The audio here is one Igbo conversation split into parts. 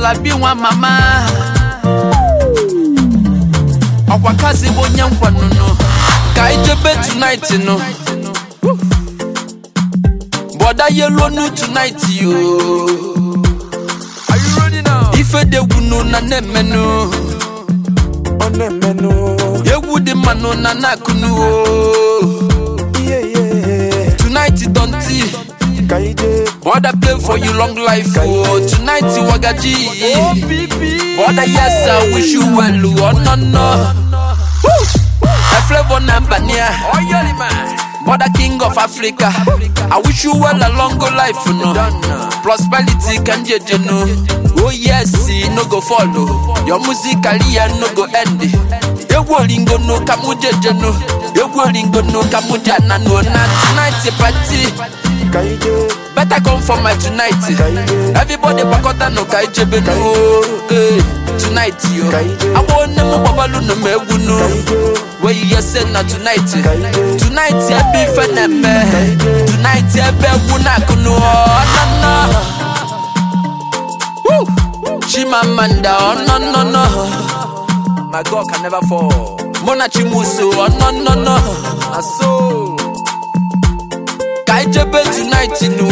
Dolabi wa mama Akwakazi bonya nkwanu no Ka ijebe tonight no Boda yellow no tonight yo Are you ready now? Ife de wuno na nemeno Yewu de mano na nakunu Tonight don't see Boda play for you long life oh. Tonight wagaji Boda yes I wish you well oh no no A flavor number near Boda king of Africa I wish you well a long life no Prosperity can you know Oh yes no go follow Your music career no go end Ewolingo no kamuje no Ewolingo no kamuja na no na tonight party Better come for my tonight. Everybody bakota no kaijebe no. Tonight yo. I want them babalu no mewu no. Where you say na tonight. Tonight ya be fenembe. Tonight ya be wuna kuno. No. Woo. Chimamanda oh no. My God can never fall. Mona Chimuso oh no. Aso. Kaijebe tonight no.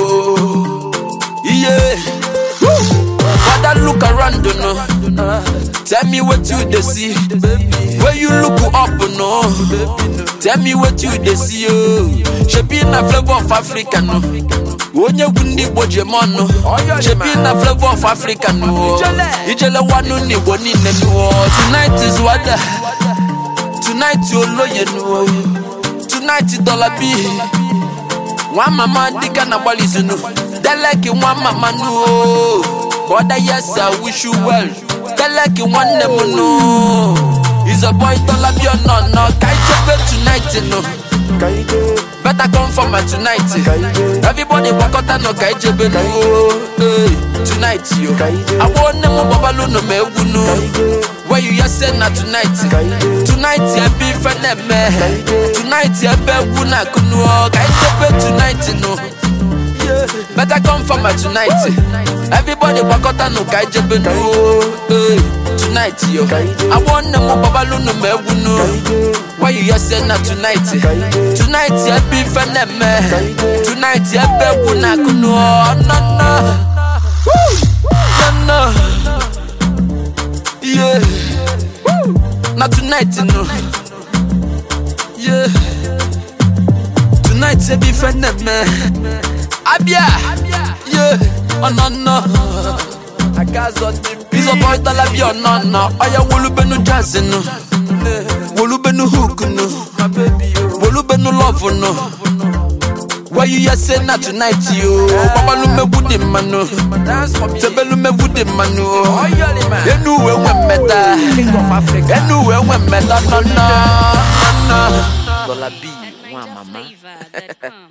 Yeah. Father look around no. Tell me what you they see. Where you look up no. Tell me what you they see oh. She be in a flavor of Africa no. Onye wundi boje mono. She be in a flavor of Africa no. Ijele wanu ni woni ne no. Tonight is wada. Tonight you loye no. Tonight Dolabi. One mama dika na balizunu. Deleki one mama no. Boda yes I wish you well. Deleki one nemo no. Is a boy Dolabi or no. Kaijebe tonight no. Better come for my tonight. Everybody walk out no kaijebe no. Tonight yo. I want nemo babalu no mewu no. Where you say na tonight. Tonight ya be feneme. Tonight ya be wuna kunu. Kaijebe tonight no. Better come for my tonight. Everybody walk out no kaijebe no. Tonight yo. I want nemo babalu no mewu no. Why you say na tonight? Tonight ya be feneme. Tonight ya be wuna kunu. No. Yeah. Not tonight, no. Yeah. Tonight, you be friend of me. Abia. Yeah. Oh no. I got on the He's a boy Dolabi oh no. I ya wolubenu jazz no. Wolubenu hook no. my baby yo. Wolubenu love no. Why you say not tonight, you? Babalu me woody manu. Dance for me. Tebelu me woody manu. Oh yoli man. You know when meta. King of Africa. You know when meta. No. Dolabi wa mama. MyGoodFlavor.com